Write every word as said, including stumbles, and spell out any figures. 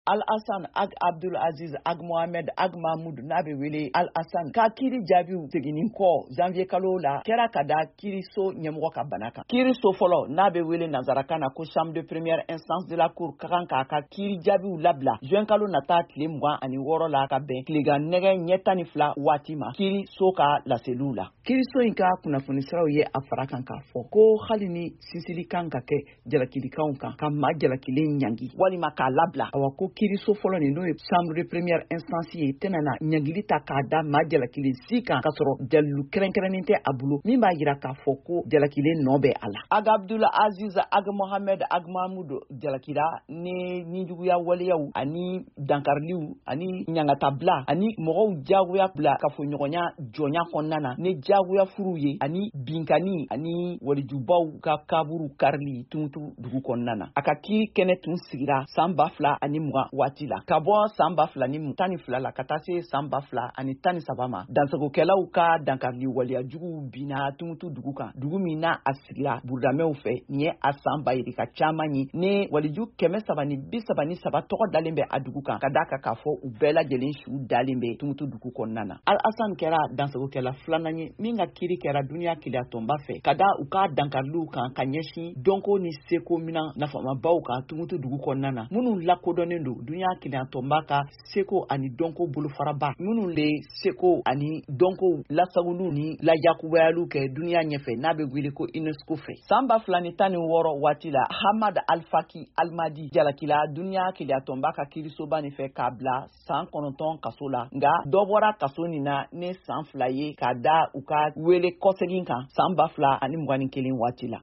Al-Hassan Ag Abdul Aziz Ag Mohamed Ag Mahmoud n'a bɛ wele Al-Hassan ka kiiri jaabiw seginin kɔ janvier kalo la kɛra ka da kiiriso ɲɛmɔgɔ ka bana kan. Kiiriso fɔlɔ n'a bɛ wele nanzarakan na ko chambre de première instance de la cour ka kan k'a ka kiiri jaabiw labila juin kalo nata tile mugan ani wɔɔrɔ la ka bɛn tilegan nɛgɛ ɲɛ tan ni fila waati ma kiiriso ka laseliw la. Kiiriso in ka kunnafoni siraw ye a fara kan k'a fɔ ko hali ni sinsili kan ka kɛ jalakilikanw kan ka maa jalakilen ɲangi walima k'a labila awa ko kiiriso fɔlɔ nin n'o ye chambre de première instance ye tɛnana ɲangili ta k'a da maa jalakilen si kan k'a sɔrɔ dalilu kɛrɛnkɛrɛnnen tɛ a bolo min b'a yira k'a fɔ ko jalakilen nɔ bɛ a la. Ag Abdul Aziz Ag Mohamed Ag Mahmoud jalakira ni nijuguya waleyaw ani dankariliw ani ɲangatabila ani mɔgɔw jagoya bila kafoɲɔgɔnya jɔnya kɔnɔna na ni jagoya furu ye ani binkani ani walijubaw ka kaburu karili tuntu dugu kɔnɔna na. A ka kiiri kɛnɛ tun sigira san ba fila ani mugan waati la ka bɔ san ba fila ni tan ni fila la ka taa se san ba fila ani tan ni saba ma. Dansagokɛlaw ka dankarili waleyajuguw binna tuntu dugu kan dugu min na a sigira burudamɛw fɛ nin ye a san ba yirika caaman ye ni waliju kɛmɛ saba ni bi saba ni saba tɔgɔ dalen bɛ a dugu kan ka daa ka k'a fɔ u bɛɛ lajɛlen su dalen bɛ tuntu dugu kɔnɔna na. Al-Hassan kɛra dansagokɛla filanan ye min ka kiiri kɛra duniya keleya tɔnba fɛ ka da u ka dankariliw kan ka ɲɛsin dɔnko ni seko mina nafamabaw kan tuntu dugu kɔnɔna na minnu lakodɔnnen don duniya keleya tɔnba ka seko ani dɔnko bolofaraba minnu le seko ani dɔnko lasagulu ni lajakubaya kɛ duniya ɲɛfɛ n'a bɛ wele ko UNESCO fɛ. San ba fila ni tan ni wɔɔrɔ waati la Hamad Alfaki Almadi jalakila duniya keleya tɔnba ka kiirisoba nin fɛ k'a bila san kɔnɔntɔn kaso la nka dɔ bɔra kaso nin na ne san fila ye k'a da u ka wele kɔsegin kan san ba fila ani mugan ni kelen waati la.